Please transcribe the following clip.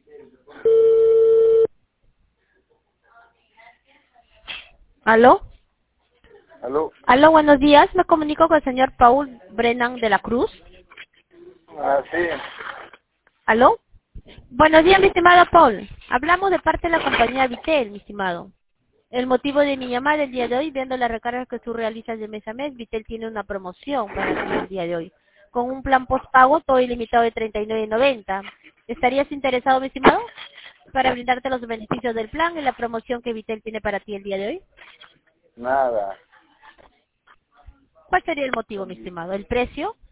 ¿Aló? ¿Aló? Aló, buenos días. Me comunico con el señor Paul Brennan de la Cruz. Ah, sí. ¿Aló? Buenos días, mi estimado Paul. Hablamos de parte de la compañía Vitel, mi estimado. El motivo de mi llamada el día de hoy, viendo las recargas que tú realizas de mes a mes, Vitel tiene una promoción para ti el día de hoy. Con un plan postpago todo ilimitado de 39.90. ¿Estarías interesado, mi estimado, para brindarte los beneficios del plan y la promoción que Vitel tiene para ti el día de hoy? Nada. ¿Cuál sería el motivo, mi estimado? ¿El precio?